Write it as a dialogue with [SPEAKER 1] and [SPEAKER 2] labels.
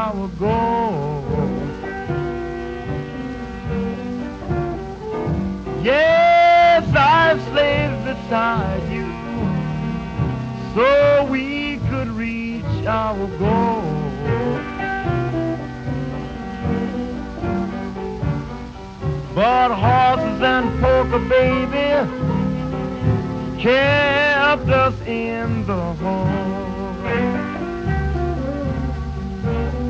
[SPEAKER 1] our goal. Yes, I've slaved beside you so we could reach our goal. But horses and poker, baby, kept us in the hole.